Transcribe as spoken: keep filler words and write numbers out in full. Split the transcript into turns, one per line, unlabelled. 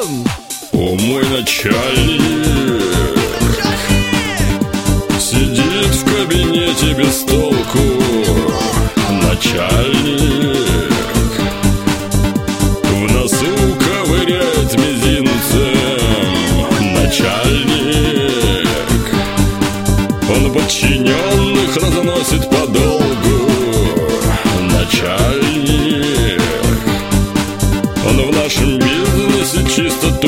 О, мой начальник сидит в кабинете без толку. Начальник в носу ковыряет мизинцем. Начальник, он подчиненных разносит подолгу. Начальник, он в нашем бизнесе чисто